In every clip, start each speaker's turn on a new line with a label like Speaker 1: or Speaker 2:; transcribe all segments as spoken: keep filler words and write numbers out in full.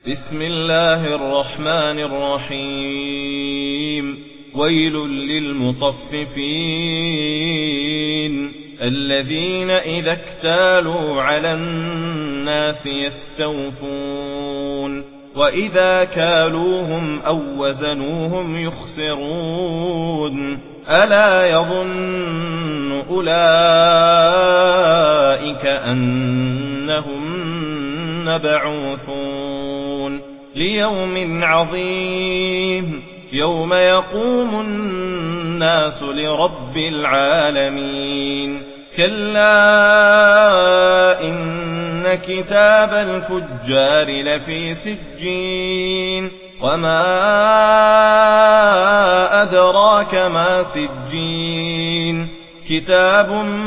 Speaker 1: بسم الله الرحمن الرحيم. ويل للمطففين الذين إذا اكتالوا على الناس يستوفون وإذا كالوهم أو وزنوهم يخسرون ألا يظن أولئك أنهم مبعوثون ليوم عظيم يوم يقوم الناس لرب العالمين. كلا إن كتاب الفجار لفي سجين وما أدراك ما سجين كتاب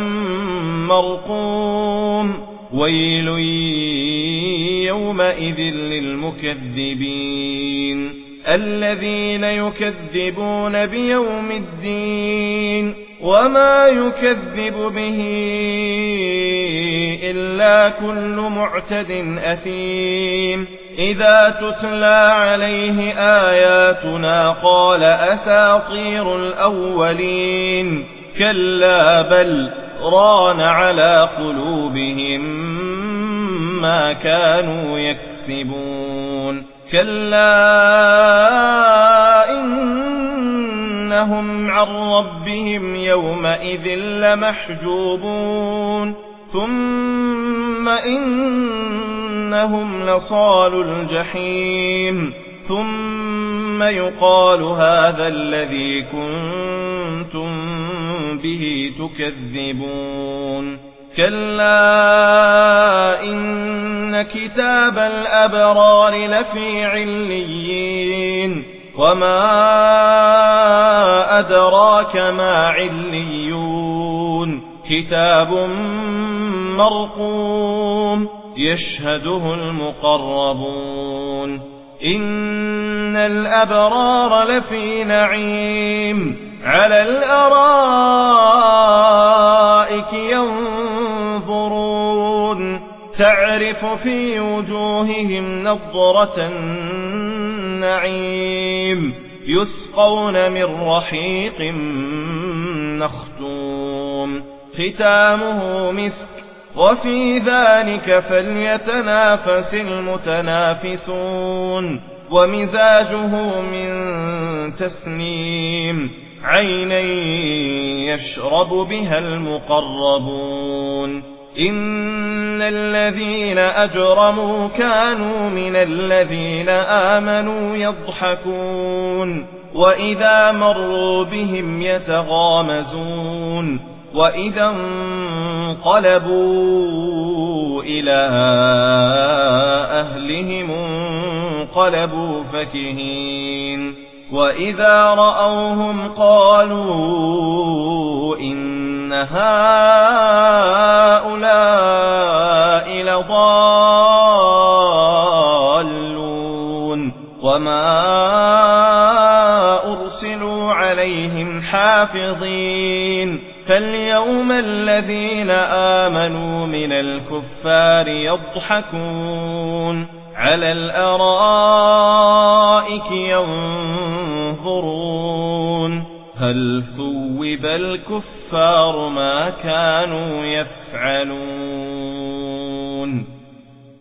Speaker 1: مرقوم ويل يومئذ للمكذبين الذين يكذبون بيوم الدين وما يكذب به إلا كل معتد أثيم إذا تتلى عليه آياتنا قال أساطير الأولين كلا بل ران على قلوبهم ما كانوا يكسبون كلا إنهم عن ربهم يومئذ لمحجوبون ثم إنهم لصالو الجحيم ثم يقال هذا الذي كنتم به تكذبون كلا إن كتاب الأبرار لفي عليين وما أدراك ما عليون كتاب مرقوم يشهده المقربون إن الأبرار لفي نعيم على الأرائك ينظرون تعرف في وجوههم نضرة النعيم يسقون من رحيق مختوم ختامه مسك وفي ذلك فليتنافس المتنافسون ومزاجه من تسنيم عينا يشرب بها المقربون إن الذين أجرموا كانوا من الذين آمنوا يضحكون وإذا مروا بهم يتغامزون وإذا انقلبوا إلى أهلهم انقلبوا فكهين وإذا رأوهم قالوا إن هؤلاء لضالون وما أرسلوا عليهم حافظين فاليوم الذين آمنوا من الكفار يضحكون على الأرائك ينظرون هل ثوب الكفار ما كانوا يفعلون.